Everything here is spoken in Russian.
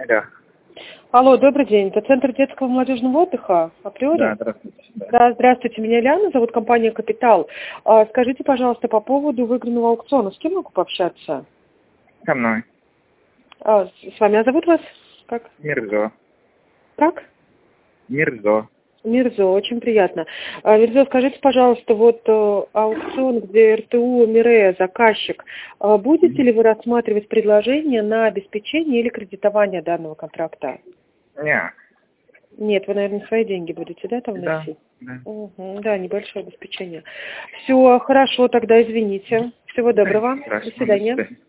Алло. Алло, добрый день. Это Центр детского и молодежного отдыха априори? Да, здравствуйте. Да, здравствуйте. Меня Ляна зовут, компания «Капитал». Скажите, пожалуйста, по поводу выигранного аукциона, с кем могу пообщаться? Со мной. С вами, зовут вас? Как? Мирзо. Как? Мирзо. Мирзо, очень приятно. Мирзо, скажите, пожалуйста, вот аукцион, где РТУ Мирея заказчик, будете ли вы рассматривать предложение на обеспечение или кредитование данного контракта? Не. Нет, вы, наверное, свои деньги будете, да, там вносить? Да. Угу, да, небольшое обеспечение. Все, хорошо, тогда извините. Всего доброго. До свидания.